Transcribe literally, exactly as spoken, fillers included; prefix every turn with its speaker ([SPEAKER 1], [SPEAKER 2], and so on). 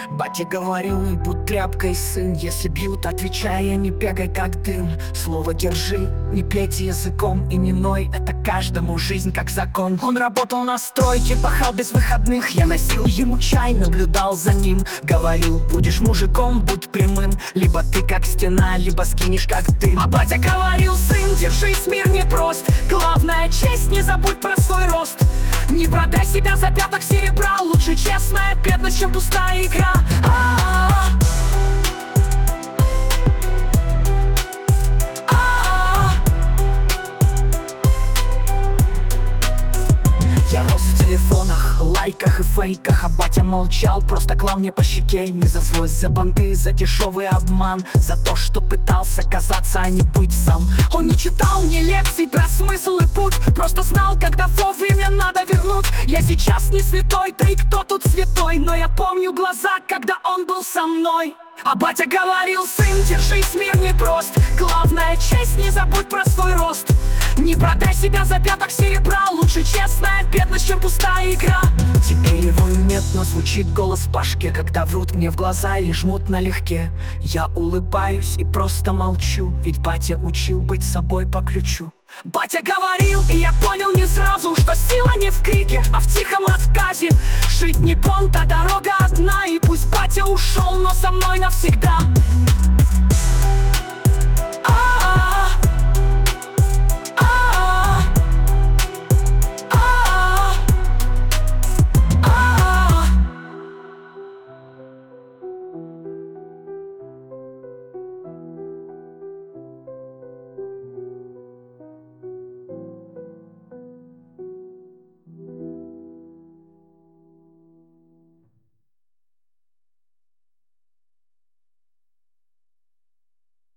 [SPEAKER 1] Батя говорил, не будь тряпкой, сын. Если бьют, отвечая, не бегай как дым. Слово держи, не пейте языком и не ной. Это каждому жизнь как закон. Он работал на стройке, пахал без выходных. Я носил ему чай, наблюдал за ним. Говорил, будешь мужиком, будь прямым. Либо ты как стена, либо скинешь как дым. А батя говорил, сын, держись, мир непрост. Главная честь, не забудь про свой рост. Не продай себя за пяток серебра. Лучше честная бедность, чем пустая игра. А-а-а. А-а-а. Я рос в телефонах, лайках и фейках, а батя молчал, просто клал мне по щеке. Не за злость, за банды, за дешевый обман, за то, что пытался казаться, а не быть сам. Он не читал мне лекций про смысл и путь, просто знал, когда вовремя надо вернуть. Я сейчас не святой, да и кто тут святой, но я помню глаза, когда он был со мной. А батя говорил, сын, держись, мир непрост. Главная честь, не забудь про свой рост. Не продай себя за пяток серебра. Лучше честная бедность, чем пустая игра. Теперь его нет, но звучит голос Пашки, когда врут мне в глаза и жмут налегке. Я улыбаюсь и просто молчу, ведь батя учил быть собой по ключу. Батя говорил, и я понял не сразу, что сила не в крике, а в тихом рассказе. Жить не понт, а дорога одна, и пусть батя ушел, но со мной навсегда.